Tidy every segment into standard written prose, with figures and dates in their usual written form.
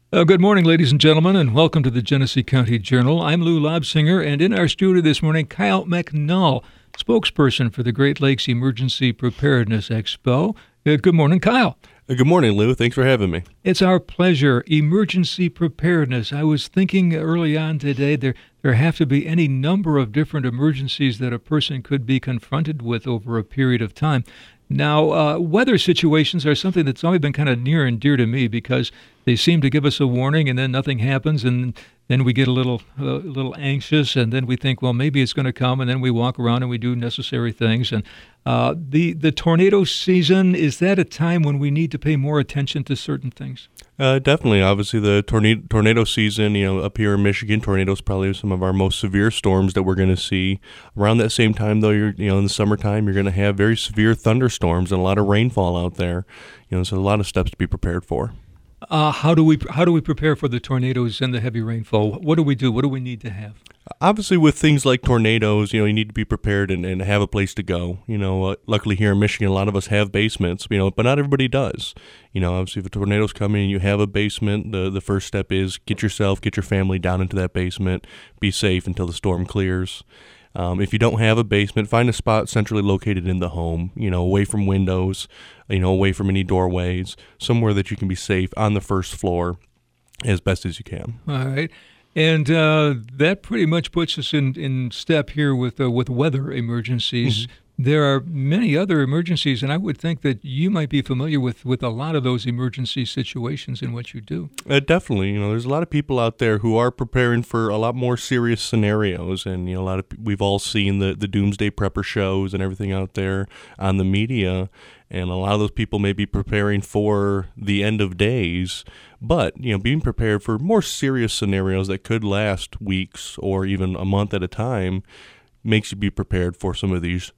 Good morning, ladies and gentlemen, and welcome to the Genesee County Journal. I'm Lou Lobsinger, and in our studio this morning, Kyle McNull, spokesperson for the Great Lakes Emergency Preparedness Expo. Good morning, Kyle. Good morning, Lou. Thanks for having me. It's our pleasure. Emergency preparedness. I was thinking early on today there have to be any number of different emergencies that a person could be confronted with over a period of time. Now, weather situations are something that's always been kind of near and dear to me because they seem to give us a warning and then nothing happens, and then we get a little anxious, and then we think, well, maybe it's going to come, and then we walk around and we do necessary things. And the tornado season, is that a time when we need to pay more attention to certain things? Definitely. Obviously, the tornado season, up here in Michigan, tornadoes probably some of our most severe storms that we're going to see. Around that same time, though, in the summertime, you're going to have very severe thunderstorms and a lot of rainfall out there. So a lot of steps to be prepared for. How do we prepare for the tornadoes and the heavy rainfall? What do we do? What do we need to have? Obviously, with things like tornadoes, you need to be prepared and have a place to go. Luckily here in Michigan, a lot of us have basements, but not everybody does. Obviously, if a tornado's coming and you have a basement, the first step is get your family down into that basement, be safe until the storm clears. If you don't have a basement, find a spot centrally located in the home, away from windows, away from any doorways, somewhere that you can be safe on the first floor as best as you can. All right. And that pretty much puts us in step here with weather emergencies. Mm-hmm. There are many other emergencies, and I would think that you might be familiar with a lot of those emergency situations in what you do. Definitely. There's a lot of people out there who are preparing for a lot more serious scenarios, and we've all seen the doomsday prepper shows and everything out there on the media, and a lot of those people may be preparing for the end of days, but being prepared for more serious scenarios that could last weeks or even a month at a time makes you be prepared for some of these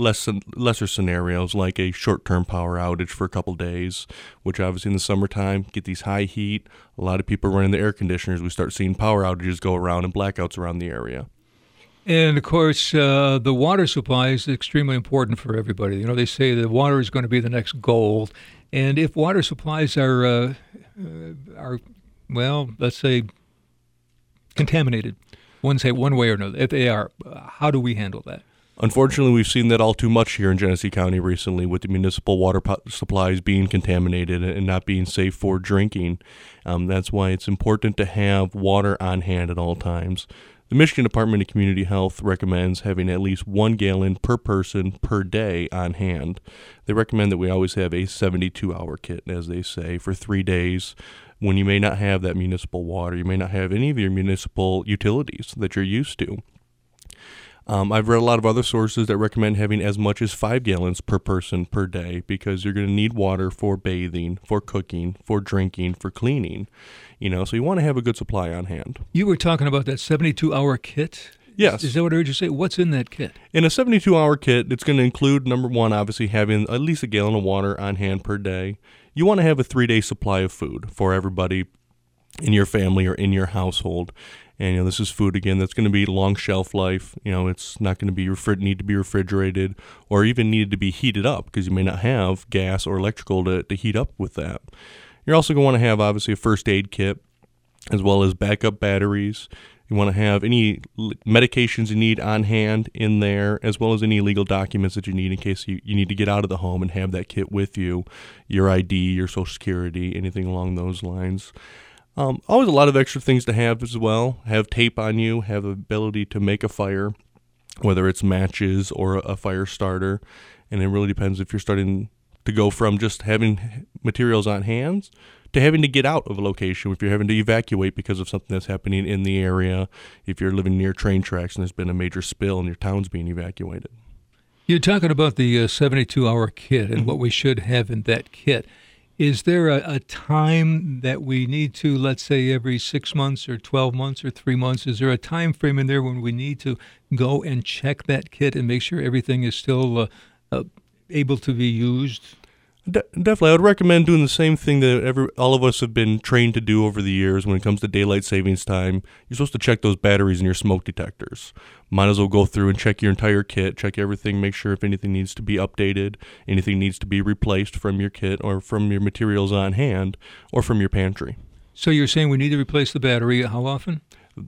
lesser scenarios, like a short-term power outage for a couple days, which obviously in the summertime get these high heat. A lot of people running the air conditioners. We start seeing power outages go around and blackouts around the area. And, of course, the water supply is extremely important for everybody. They say that water is going to be the next gold. And if water supplies are well, let's say, contaminated, one way or another, if they are, how do we handle that? Unfortunately, we've seen that all too much here in Genesee County recently, with the municipal water supplies being contaminated and not being safe for drinking. That's why it's important to have water on hand at all times. The Michigan Department of Community Health recommends having at least 1 gallon per person per day on hand. They recommend that we always have a 72-hour kit, as they say, for 3 days. When you may not have that municipal water, you may not have any of your municipal utilities that you're used to. I've read a lot of other sources that recommend having as much as 5 gallons per person per day, because you're going to need water for bathing, for cooking, for drinking, for cleaning. So you want to have a good supply on hand. You were talking about that 72-hour kit? Yes. Is that what I heard you say? What's in that kit? In a 72-hour kit, it's going to include, number one, obviously having at least a gallon of water on hand per day. You want to have a 3-day supply of food for everybody in your family or in your household. And, this is food, again, that's going to be long shelf life. It's not going to be need to be refrigerated or even needed to be heated up, because you may not have gas or electrical to heat up with that. You're also going to want to have, obviously, a first aid kit, as well as backup batteries. You want to have any medications you need on hand in there, as well as any legal documents that you need in case you need to get out of the home and have that kit with you, your ID, your Social Security, anything along those lines. Always a lot of extra things to have as well. Have tape on you, have the ability to make a fire, whether it's matches or a fire starter. And it really depends if you're starting to go from just having materials on hand to having to get out of a location, if you're having to evacuate because of something that's happening in the area, if you're living near train tracks and there's been a major spill and your town's being evacuated. You're talking about the 72-hour kit and what we should have in that kit. Is there a time that we need to, let's say, every 6 months or 12 months or 3 months? Is there a time frame in there when we need to go and check that kit and make sure everything is still able to be used? Definitely. I would recommend doing the same thing that all of us have been trained to do over the years when it comes to daylight savings time. You're supposed to check those batteries in your smoke detectors. Might as well go through and check your entire kit, check everything, make sure if anything needs to be updated, anything needs to be replaced from your kit or from your materials on hand or from your pantry. So you're saying we need to replace the battery. How often?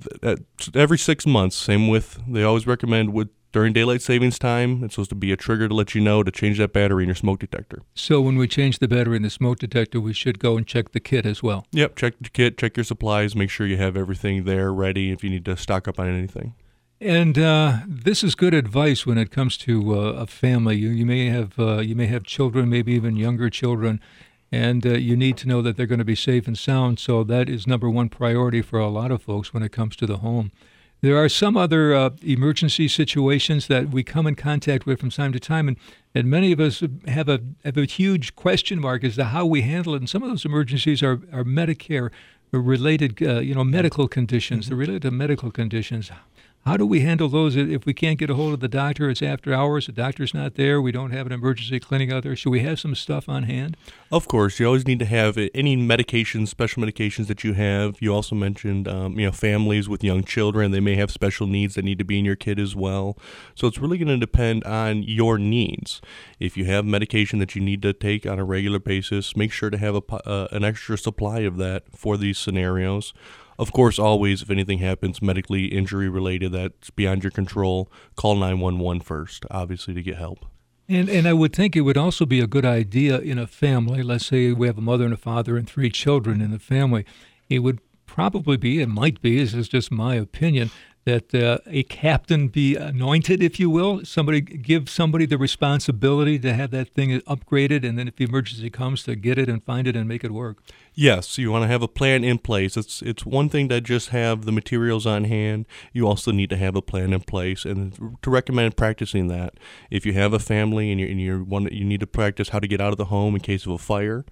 Every 6 months. Same with, they always recommend during daylight savings time, it's supposed to be a trigger to let you know to change that battery in your smoke detector. So when we change the battery in the smoke detector, we should go and check the kit as well. Yep, check the kit, check your supplies, make sure you have everything there ready if you need to stock up on anything. And this is good advice when it comes to a family. You may have children, maybe even younger children, and you need to know that they're going to be safe and sound. So that is number one priority for a lot of folks when it comes to the home. There are some other emergency situations that we come in contact with from time to time, and many of us have a huge question mark as to how we handle it. And some of those emergencies are Medicare related, medical conditions. They're related to medical conditions. How do we handle those if we can't get a hold of the doctor? It's after hours. The doctor's not there. We don't have an emergency clinic out there. Should we have some stuff on hand? Of course. You always need to have any medications, special medications that you have. You also mentioned, families with young children. They may have special needs that need to be in your kit as well. So it's really going to depend on your needs. If you have medication that you need to take on a regular basis, make sure to have an extra supply of that for these scenarios. Of course, always, if anything happens medically, injury related, that's beyond your control, call 911 first, obviously, to get help. And I would think it would also be a good idea in a family. Let's say we have a mother and a father and 3 children in the family. It would probably be, it might be, this is just my opinion, that a captain be anointed, if you will. Give somebody the responsibility to have that thing upgraded, and then if the emergency comes, to get it and find it and make it work. Yes, you want to have a plan in place. It's one thing to just have the materials on hand. You also need to have a plan in place, and to recommend practicing that. If you have a family and you need to practice how to get out of the home in case of a fire.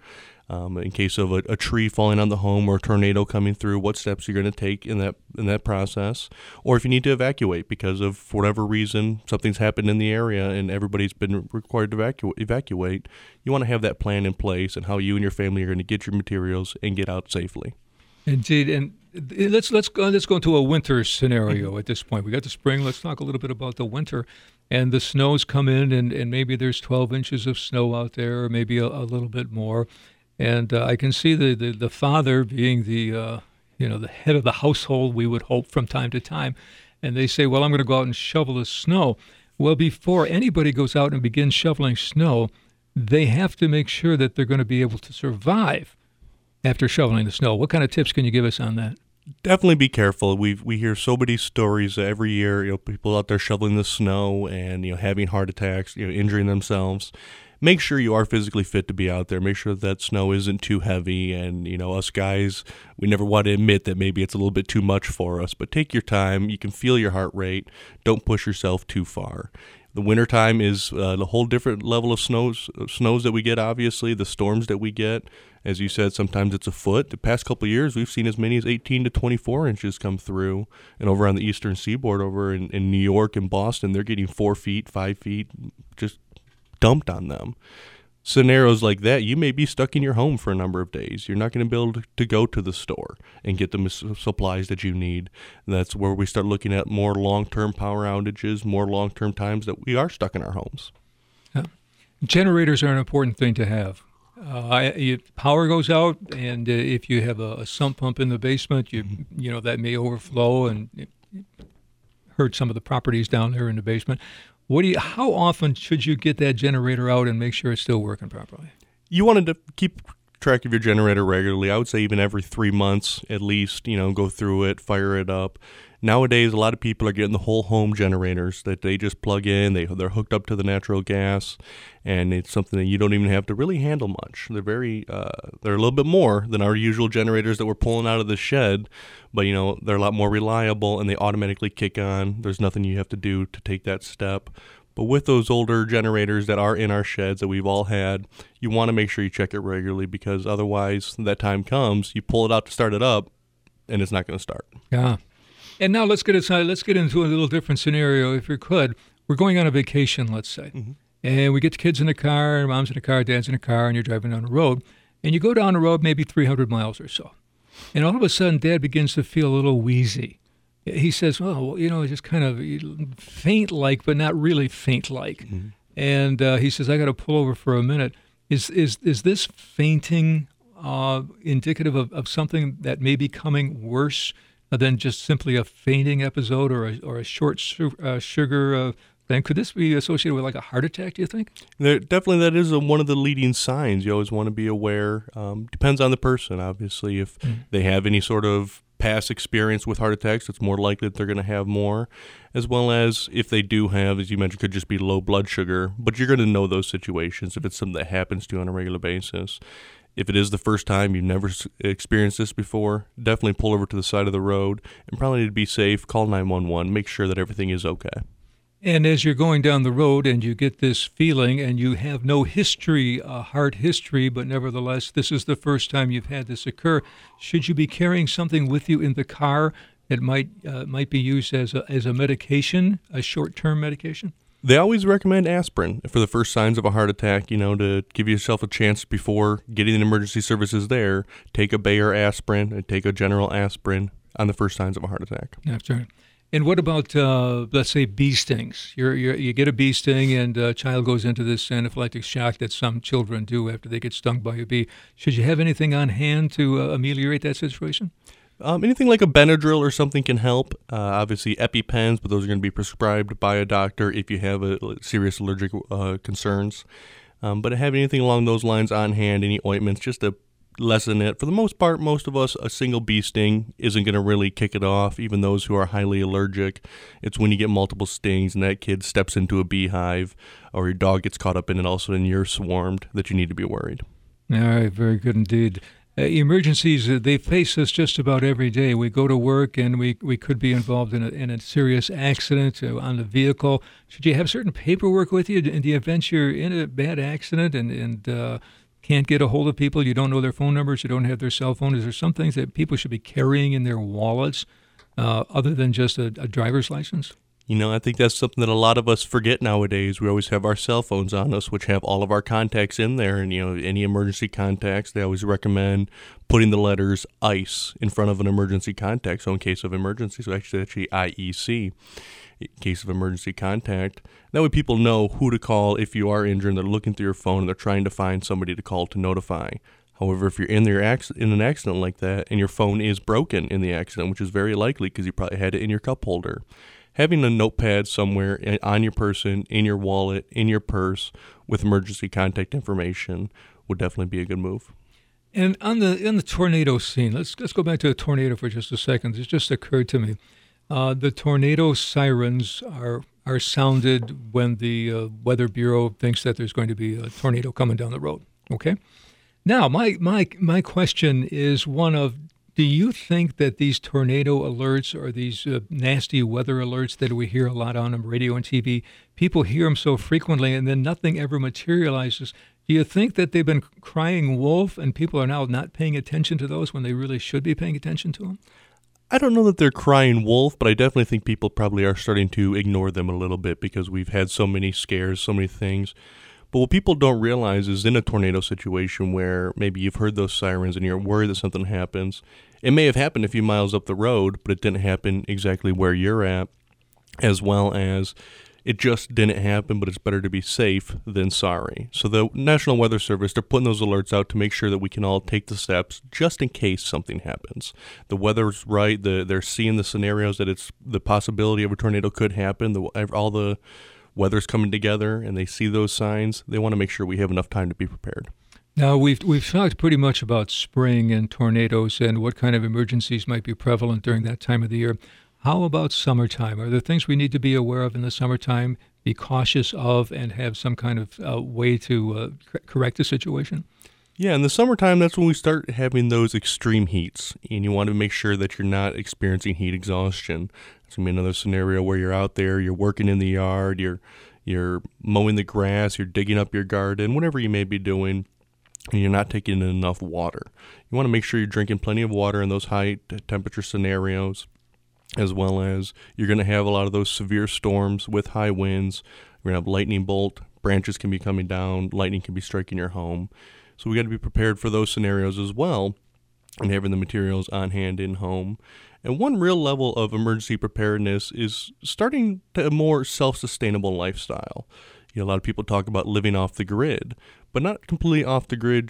In case of a tree falling on the home or a tornado coming through, what steps you're going to take in that process, or if you need to evacuate because of for whatever reason something's happened in the area and everybody's been required to evacuate, you want to have that plan in place and how you and your family are going to get your materials and get out safely. Indeed, and let's go into a winter scenario at this point. We got the spring. Let's talk a little bit about the winter. And the snows come in, and maybe there's 12 inches of snow out there, or maybe a little bit more. And I can see the father being the head of the household, we would hope, from time to time. And they say, well, I'm going to go out and shovel the snow. Well, before anybody goes out and begins shoveling snow, they have to make sure that they're going to be able to survive after shoveling the snow. What kind of tips can you give us on that? Definitely be careful. We hear so many stories every year, people out there shoveling the snow and, having heart attacks, injuring themselves. Make sure you are physically fit to be out there. Make sure that snow isn't too heavy. And, us guys, we never want to admit that maybe it's a little bit too much for us. But take your time. You can feel your heart rate. Don't push yourself too far. The wintertime is a whole different level of snows that we get, obviously. The storms that we get, as you said, sometimes it's a foot. The past couple of years, we've seen as many as 18 to 24 inches come through. And over on the eastern seaboard, over in New York and Boston, they're getting 4 feet, 5 feet, just dumped on them. Scenarios like that, you may be stuck in your home for a number of days. You're not going to be able to go to the store and get the supplies that you need. And that's where we start looking at more long-term power outages, more long-term times that we are stuck in our homes. Yeah. Generators are an important thing to have. If power goes out, and if you have a sump pump in the basement, that may overflow and hurt some of the properties down there in the basement. How often should you get that generator out and make sure it's still working properly? You wanted to keep track of your generator regularly. I would say even every 3 months at least, go through it, fire it up. Nowadays, a lot of people are getting the whole home generators that they just plug in. They're hooked up to the natural gas, and it's something that you don't even have to really handle much. They're they're a little bit more than our usual generators that we're pulling out of the shed, but they're a lot more reliable and they automatically kick on. There's nothing you have to do to take that step. But with those older generators that are in our sheds that we've all had, you want to make sure you check it regularly, because otherwise, that time comes, you pull it out to start it up, and it's not going to start. Yeah. And now let's get into a little different scenario, if you could. We're going on a vacation, let's say, and we get the kids in the car, mom's in the car, dad's in the car, and you're driving down the road, and you go down the road maybe 300 miles or so, and all of a sudden, Dad begins to feel a little wheezy. He says, "Oh, just kind of faint-like, but not really faint-like," and he says, "I got to pull over for a minute." Is this fainting indicative of something that may be coming worse than just simply a fainting episode or a short sugar thing? Could this be associated with like a heart attack, do you think? Definitely, that is one of the leading signs. You always want to be aware. Depends on the person, obviously. If they have any sort of past experience with heart attacks, it's more likely that they're going to have more, as well as if they do have, as you mentioned, could just be low blood sugar. But you're going to know those situations if it's something that happens to you on a regular basis. If it is the first time, you've never experienced this before, definitely pull over to the side of the road and probably need to be safe. Call 911. Make sure that everything is okay. And as you're going down the road and you get this feeling and you have no history, heart history, but nevertheless, this is the first time you've had this occur, should you be carrying something with you in the car that might be used as a medication, a short-term medication? They always recommend aspirin for the first signs of a heart attack, to give yourself a chance before getting the emergency services there. Take a Bayer aspirin and take a general aspirin on the first signs of a heart attack. That's right. And what about, let's say, bee stings? You get a bee sting and a child goes into this anaphylactic shock that some children do after they get stung by a bee. Should you have anything on hand to ameliorate that situation? Anything like a Benadryl or something can help. Obviously, EpiPens, but those are going to be prescribed by a doctor if you have serious allergic concerns. But having anything along those lines on hand, any ointments, just to lessen it. For the most part, most of us, a single bee sting isn't going to really kick it off, even those who are highly allergic. It's when you get multiple stings and that kid steps into a beehive or your dog gets caught up in it, all of a sudden you're swarmed, that you need to be worried. All right, very good indeed. Emergencies, they face us just about every day. We go to work and we could be involved in a serious accident on the vehicle. Should you have certain paperwork with you in the event you're in a bad accident and can't get a hold of people, you don't know their phone numbers, you don't have their cell phone? Is there some things that people should be carrying in their wallets other than just a driver's license? I think that's something that a lot of us forget nowadays. We always have our cell phones on us, which have all of our contacts in there. And, any emergency contacts, they always recommend putting the letters ICE in front of an emergency contact. So in case of emergency, so actually IEC, in case of emergency contact. That way people know who to call if you are injured and they're looking through your phone and they're trying to find somebody to call to notify. However, if you're in an accident like that and your phone is broken in the accident, which is very likely because you probably had it in your cup holder, having a notepad somewhere on your person, in your wallet, in your purse with emergency contact information would definitely be a good move. And on the tornado scene, let's go back to the tornado for just a second. It just occurred to me. The tornado sirens are sounded when the Weather Bureau thinks that there's going to be a tornado coming down the road. Okay. Now, my question is one of: do you think that these tornado alerts or these nasty weather alerts that we hear a lot on radio and TV, people hear them so frequently and then nothing ever materializes? Do you think that they've been crying wolf and people are now not paying attention to those when they really should be paying attention to them? I don't know that they're crying wolf, but I definitely think people probably are starting to ignore them a little bit because we've had so many scares, so many things. But what people don't realize is in a tornado situation where maybe you've heard those sirens and you're worried that something happens, it may have happened a few miles up the road, but it didn't happen exactly where you're at, as well as it just didn't happen, but it's better to be safe than sorry. So the National Weather Service, they're putting those alerts out to make sure that we can all take the steps just in case something happens. The weather's right. They're seeing the scenarios that it's the possibility of a tornado could happen. All the weather's coming together, and they see those signs. They want to make sure we have enough time to be prepared. Now, we've talked pretty much about spring and tornadoes and what kind of emergencies might be prevalent during that time of the year. How about summertime? Are there things we need to be aware of in the summertime, be cautious of, and have some kind of way to correct the situation? Yeah, in the summertime, that's when we start having those extreme heats, and you want to make sure that you're not experiencing heat exhaustion. It's going to be another scenario where you're out there, you're working in the yard, you're mowing the grass, you're digging up your garden, whatever you may be doing, and you're not taking in enough water. You want to make sure you're drinking plenty of water in those high temperature scenarios, as well as you're going to have a lot of those severe storms with high winds. You're going to have lightning bolt, branches can be coming down, lightning can be striking your home. So we got to be prepared for those scenarios as well and having the materials on hand in home. And one real level of emergency preparedness is starting to a more self-sustainable lifestyle. A lot of people talk about living off the grid, but not completely off the grid, just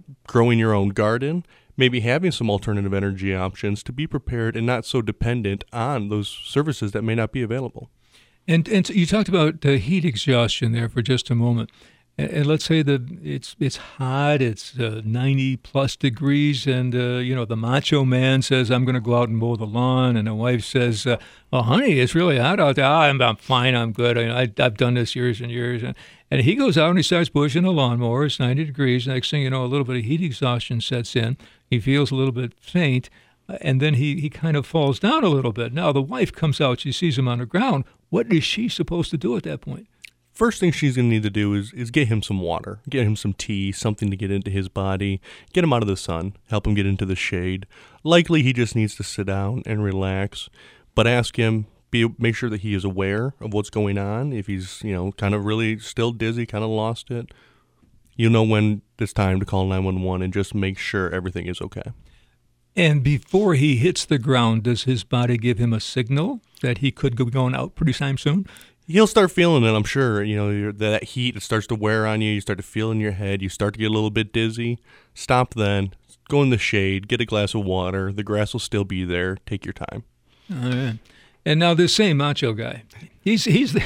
growing your own garden, maybe having some alternative energy options to be prepared and not so dependent on those services that may not be available. And so you talked about heat exhaustion there for just a moment. And let's say that it's hot, it's 90 plus degrees, and the macho man says, "I'm going to go out and mow the lawn," and the wife says, "Oh, honey, it's really hot out there." I'm fine, I'm good. I've done this years and years, and he goes out and he starts pushing the lawnmower. It's 90 degrees. Next thing you know, a little bit of heat exhaustion sets in. He feels a little bit faint, and then he kind of falls down a little bit. Now the wife comes out, she sees him on the ground. What is she supposed to do at that point? First thing she's going to need to do is get him some water, get him some tea, something to get into his body, get him out of the sun, help him get into the shade. Likely he just needs to sit down and relax, but ask him, make sure that he is aware of what's going on. If he's, kind of really still dizzy, kind of lost it, you know when it's time to call 911 and just make sure everything is okay. And before he hits the ground, does his body give him a signal that he could be going out pretty time soon? He'll start feeling it, I'm sure. That heat, it starts to wear on you. You start to feel in your head. You start to get a little bit dizzy. Stop then. Go in the shade. Get a glass of water. The grass will still be there. Take your time. All right. And now this same macho guy, he's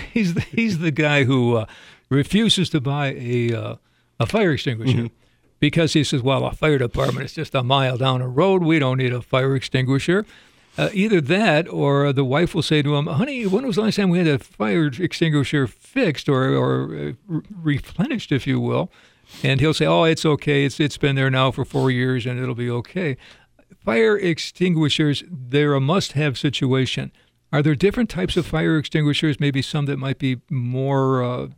the guy who refuses to buy a fire extinguisher. Mm-hmm. Because he says, well, a fire department is just a mile down the road. We don't need a fire extinguisher. Either that or the wife will say to him, honey, when was the last time we had a fire extinguisher fixed or replenished, if you will? And he'll say, oh, it's okay. It's been there now for 4 years and it'll be okay. Fire extinguishers, they're a must-have situation. Are there different types of fire extinguishers, maybe some that might be more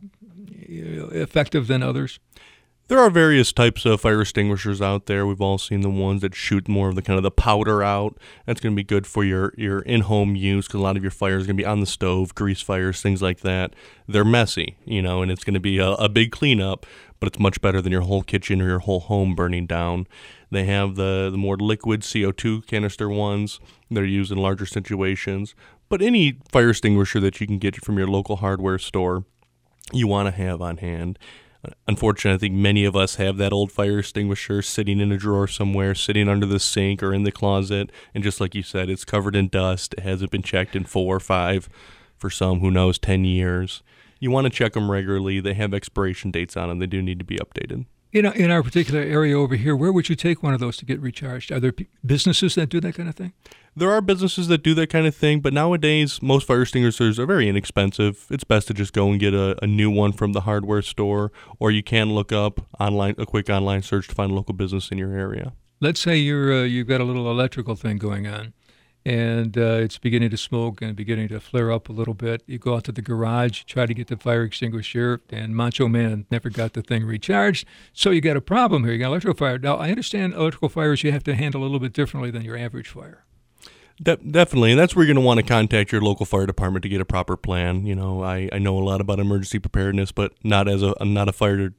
effective than others? There are various types of fire extinguishers out there. We've all seen the ones that shoot more of the kind of the powder out. That's going to be good for your in-home use because a lot of your fire is going to be on the stove, grease fires, things like that. They're messy, and it's going to be a big cleanup, but it's much better than your whole kitchen or your whole home burning down. They have the more liquid CO2 canister ones that are used in larger situations. But any fire extinguisher that you can get from your local hardware store, you want to have on hand. Unfortunately, I think many of us have that old fire extinguisher sitting in a drawer somewhere, sitting under the sink or in the closet, and just like you said, it's covered in dust. It hasn't been checked in 4 or 5, for some, who knows, 10 years. You want to check them regularly. They have expiration dates on them. They do need to be updated. In our particular area over here, where would you take one of those to get recharged? Are there businesses that do that kind of thing? There are businesses that do that kind of thing, but nowadays most fire extinguishers are very inexpensive. It's best to just go and get a new one from the hardware store, or you can look up online, a quick online search to find a local business in your area. Let's say you've got a little electrical thing going on, and it's beginning to smoke and beginning to flare up a little bit. You go out to the garage, try to get the fire extinguisher, and Macho Man never got the thing recharged. So you got a problem here. You got electrical fire. Now, I understand electrical fires you have to handle a little bit differently than your average fire. Definitely, and that's where you're going to want to contact your local fire department to get a proper plan. I know a lot about emergency preparedness, but I'm not a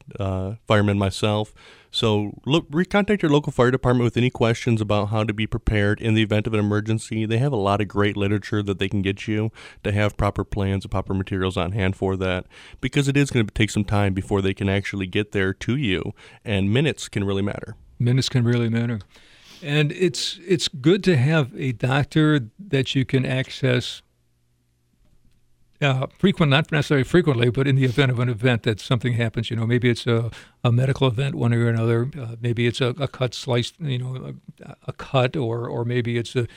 fireman myself. So contact your local fire department with any questions about how to be prepared in the event of an emergency. They have a lot of great literature that they can get you to have proper plans and proper materials on hand for that, because it is going to take some time before they can actually get there to you, and minutes can really matter. Minutes can really matter. And it's good to have a doctor that you can access not necessarily frequently, but in the event of an event that something happens. Maybe it's a medical event, one or another. Maybe it's a cut slice, a cut, or maybe it's the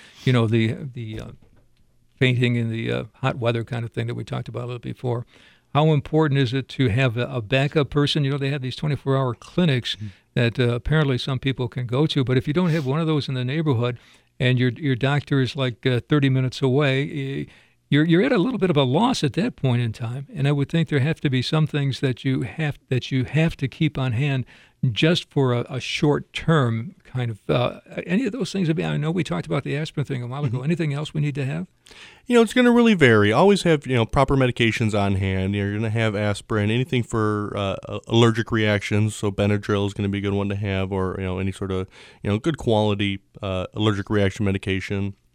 fainting in the hot weather kind of thing that we talked about a little before. How important is it to have a backup person? They have these 24-hour clinics that apparently some people can go to. But if you don't have one of those in the neighborhood and your doctor is like 30 minutes away, you're at a little bit of a loss at that point in time. And I would think there have to be some things that you have to keep on hand just for a short term kind of. Any of those things? I know we talked about the aspirin thing a while ago. Anything else we need to have? It's going to really vary. Always have, proper medications on hand. You're going to have aspirin, anything for allergic reactions. So Benadryl is going to be a good one to have, or, any sort of, good quality allergic reaction medication.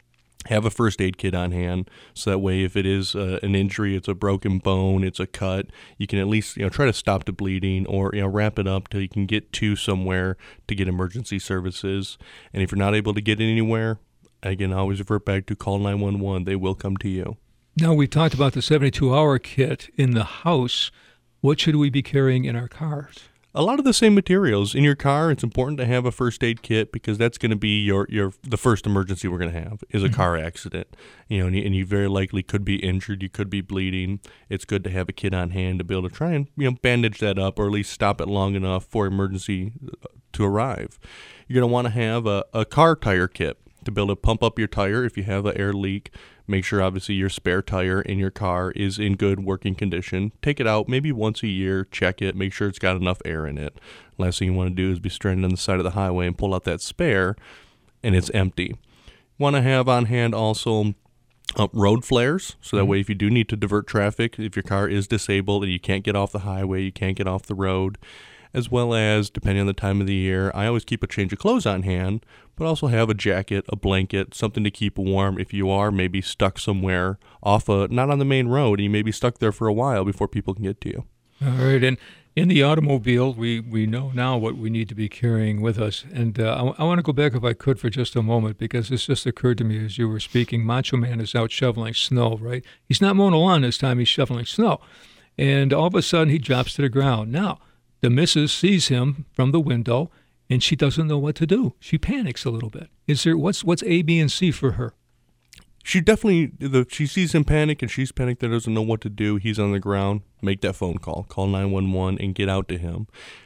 Have a first aid kit on hand, so that way if it is an injury, it's a broken bone, it's a cut, you can at least try to stop the bleeding, or wrap it up till you can get to somewhere to get emergency services. And if you're not able to get anywhere, again, always revert back to call 911. They will come to you. Now, we talked about the 72-hour kit in the house. What should we be carrying in our cars? A lot of the same materials. In your car, it's important to have a first aid kit, because that's going to be the first emergency we're going to have is a car accident. And you very likely could be injured. You could be bleeding. It's good to have a kit on hand to be able to try and bandage that up, or at least stop it long enough for emergency to arrive. You're going to want to have a car tire kit to be able to pump up your tire if you have an air leak. Make sure, obviously, your spare tire in your car is in good working condition. Take it out maybe once a year, check it, make sure it's got enough air in it. Last thing you want to do is be stranded on the side of the highway and pull out that spare, and it's empty. You want to have on hand also road flares, so that way if you do need to divert traffic, if your car is disabled and you can't get off the highway, you can't get off the road, as well as, depending on the time of the year, I always keep a change of clothes on hand, but also have a jacket, a blanket, something to keep warm if you are maybe stuck somewhere not on the main road, and you may be stuck there for a while before people can get to you. All right, and in the automobile, we know now what we need to be carrying with us. And I want to go back, if I could, for just a moment, because this just occurred to me as you were speaking. Macho Man is out shoveling snow, right? He's not mowing a lawn this time, he's shoveling snow. And all of a sudden, he drops to the ground. Now, the missus sees him from the window, and she doesn't know what to do. She panics a little bit. What's A, B, and C for her? She definitely, she sees him panic, and she's panicked and doesn't know what to do. He's on the ground. Make that phone call. Call 911 and get out to him.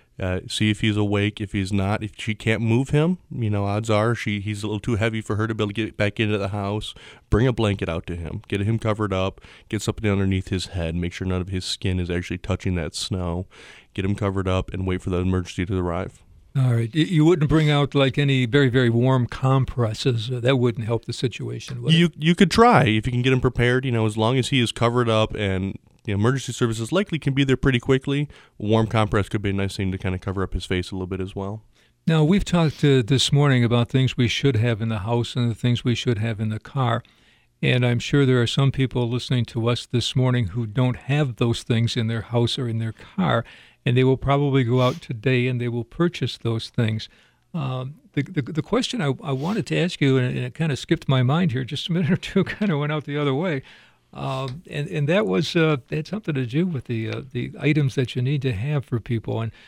See if he's awake. If he's not, if she can't move him, odds are he's a little too heavy for her to be able to get back into the house. Bring a blanket out to him. Get him covered up. Get something underneath his head. Make sure none of his skin is actually touching that snow. Get him covered up and wait for the emergency to arrive. All right. You wouldn't bring out like any very, very warm compresses. That wouldn't help the situation, would it? You could try if you can get him prepared. As long as he is covered up, and the emergency services likely can be there pretty quickly. A warm compress could be a nice thing to kind of cover up his face a little bit as well. Now, we've talked this morning about things we should have in the house and the things we should have in the car. And I'm sure there are some people listening to us this morning who don't have those things in their house or in their car, and they will probably go out today and they will purchase those things. The question I wanted to ask you, and it kind of skipped my mind here, just a minute or two, kind of went out the other way, and that was had something to do with the items that you need to have for people. And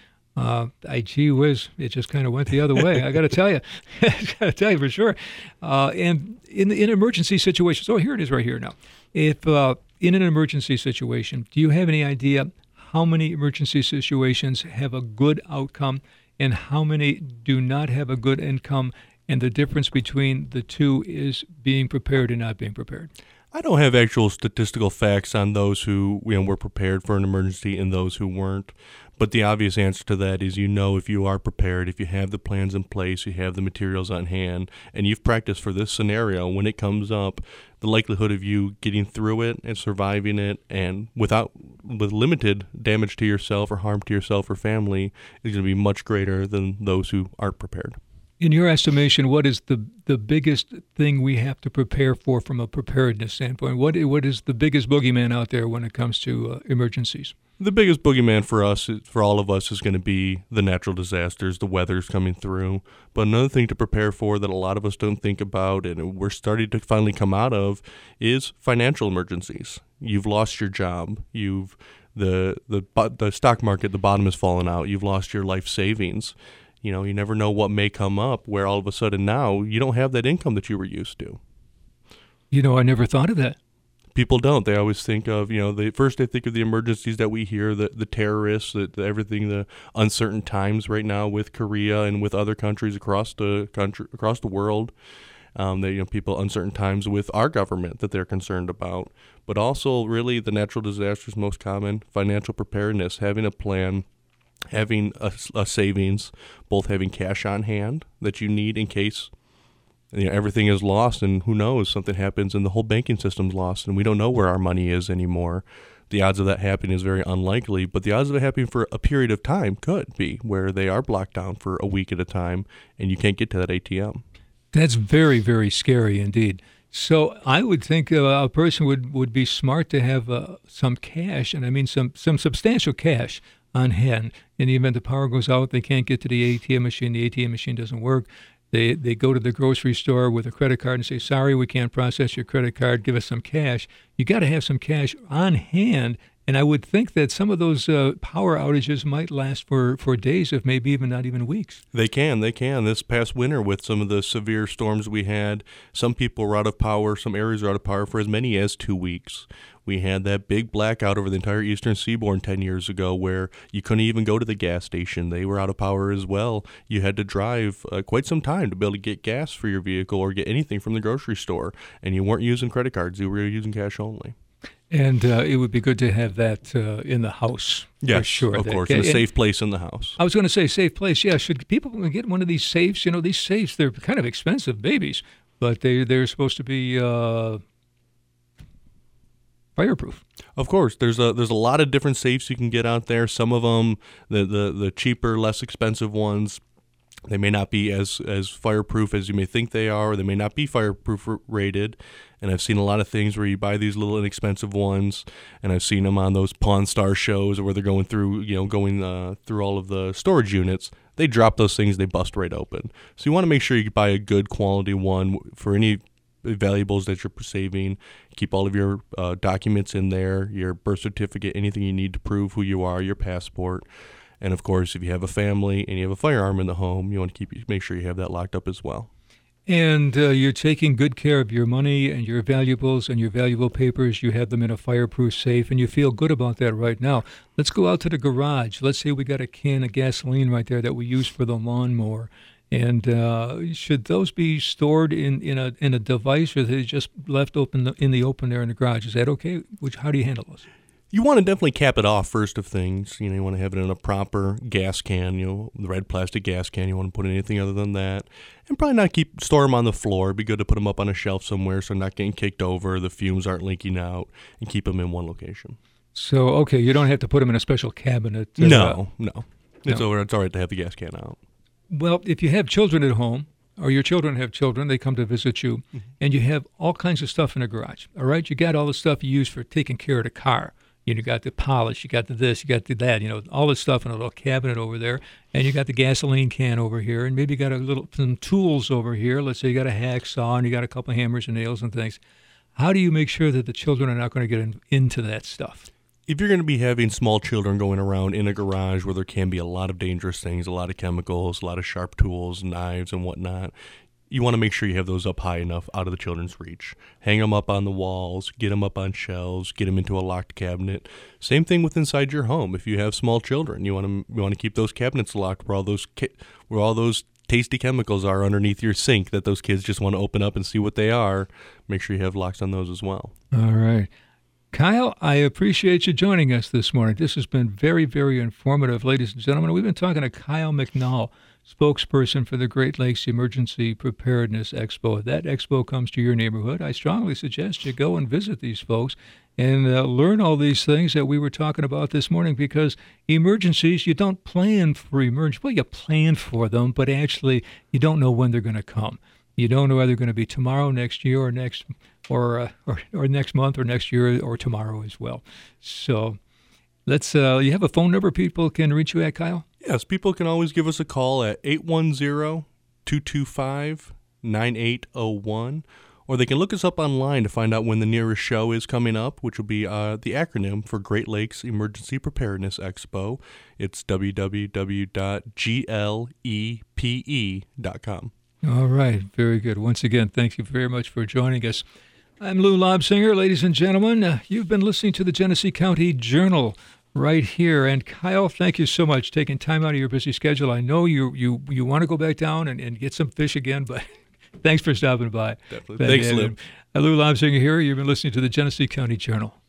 gee whiz, it just kind of went the other way. I got to tell you, for sure. And in emergency situations, here it is right here now. If in an emergency situation, do you have any idea how many emergency situations have a good outcome and how many do not have a good outcome, and the difference between the two is being prepared and not being prepared? I don't have actual statistical facts on those who were prepared for an emergency and those who weren't. But the obvious answer to that is, if you are prepared, if you have the plans in place, you have the materials on hand, and you've practiced for this scenario, when it comes up, the likelihood of you getting through it and surviving it and with limited damage to yourself or harm to yourself or family is going to be much greater than those who aren't prepared. In your estimation, what is the biggest thing we have to prepare for from a preparedness standpoint? What is the biggest boogeyman out there when it comes to emergencies? The biggest boogeyman for all of us, is going to be the natural disasters, the weather's coming through. But another thing to prepare for that a lot of us don't think about, and we're starting to finally come out of, is financial emergencies. You've lost your job. The stock market, the bottom has fallen out. You've lost your life savings. You never know what may come up where all of a sudden now you don't have that income that you were used to. I never thought of that. People don't. They always think of, they think of the emergencies that we hear, the terrorists, everything, the uncertain times right now with Korea and with other countries across the world. People uncertain times with our government that they're concerned about, but also really the natural disasters most common, financial preparedness, having a plan, having a savings, both having cash on hand that you need in case everything is lost, and who knows, something happens and the whole banking system's lost and we don't know where our money is anymore. The odds of that happening is very unlikely, but the odds of it happening for a period of time could be where they are blocked down for a week at a time and you can't get to that ATM. That's very, very scary indeed. So I would think a person would be smart to have some cash, and I mean some substantial cash on hand. In the event the power goes out, they can't get to the ATM machine. The ATM machine doesn't work. They go to the grocery store with a credit card and say, "Sorry, we can't process your credit card. Give us some cash." You got to have some cash on hand. And I would think that some of those power outages might last for days, if maybe even not even weeks. They can. This past winter, with some of the severe storms we had, some people were out of power, some areas were out of power for as many as 2 weeks. We had that big blackout over the entire eastern seaboard 10 years ago where you couldn't even go to the gas station. They were out of power as well. You had to drive quite some time to be able to get gas for your vehicle or get anything from the grocery store. And you weren't using credit cards. You were using cash only. And it would be good to have that in the house. Yes, for sure. Of course, in a safe place in the house. I was going to say safe place. Yeah, should people get one of these safes? You know, these safes, they're kind of expensive babies, but they're supposed to be fireproof. Of course, there's a lot of different safes you can get out there. Some of them, the cheaper, less expensive ones, they may not be as fireproof as you may think they are, or they may not be fireproof rated. And I've seen a lot of things where you buy these little inexpensive ones, and I've seen them on those Pawn Star shows where they're going through through all of the storage units. They drop those things, they bust right open. So you want to make sure you buy a good quality one for any valuables that you're saving. Keep all of your documents in there, your birth certificate, anything you need to prove who you are, your passport. And of course, if you have a family and you have a firearm in the home, you want to make sure you have that locked up as well. And you're taking good care of your money and your valuables and your valuable papers. You have them in a fireproof safe, and you feel good about that right now. Let's go out to the garage. Let's say we got a can of gasoline right there that we use for the lawnmower. And should those be stored in a device, or are they just left open in the open there in the garage? Is that okay? How do you handle those? You want to definitely cap it off first of things. You want to have it in a proper gas can, the red plastic gas can. You want to put anything other than that. And probably not store them on the floor. It'd be good to put them up on a shelf somewhere so they're not getting kicked over, the fumes aren't leaking out, and keep them in one location. So, okay, you don't have to put them in a special cabinet. No. It's all right to have the gas can out. Well, if you have children at home, or your children have children, they come to visit you, and you have all kinds of stuff in the garage, all right? You got all the stuff you use for taking care of the car. You got the polish, you got the this, you got the that, all this stuff in a little cabinet over there, and you got the gasoline can over here, and maybe you got some tools over here. Let's say you got a hacksaw, and you got a couple of hammers and nails and things. How do you make sure that the children are not going to get into that stuff? If you're going to be having small children going around in a garage where there can be a lot of dangerous things, a lot of chemicals, a lot of sharp tools, knives, and whatnot, you want to make sure you have those up high enough out of the children's reach. Hang them up on the walls, get them up on shelves, get them into a locked cabinet. Same thing with inside your home. If you have small children, you want to keep those cabinets locked where all those tasty chemicals are underneath your sink that those kids just want to open up and see what they are. Make sure you have locks on those as well. All right. Kyle, I appreciate you joining us this morning. This has been very, very informative, ladies and gentlemen. We've been talking to Kyle McNall, spokesperson for the Great Lakes Emergency Preparedness Expo. If that expo comes to your neighborhood, I strongly suggest you go and visit these folks and learn all these things that we were talking about this morning, because emergencies, you don't plan for emergencies. Well, you plan for them, but actually you don't know when they're going to come. You don't know whether they're going to be tomorrow, next year, or next month, or next year, or tomorrow as well. So let's. You have a phone number people can reach you at, Kyle? Yes, people can always give us a call at 810-225-9801, or they can look us up online to find out when the nearest show is coming up, which will be the acronym for Great Lakes Emergency Preparedness Expo. It's www.glepe.com. All right, very good. Once again, thank you very much for joining us. I'm Lou Lobsinger, ladies and gentlemen. You've been listening to the Genesee County Journal right here. And Kyle, thank you so much taking time out of your busy schedule. I know you want to go back down and get some fish again, but thanks for stopping by. Definitely. Thanks, Lou. Lou Lobsinger here. You've been listening to the Genesee County Journal.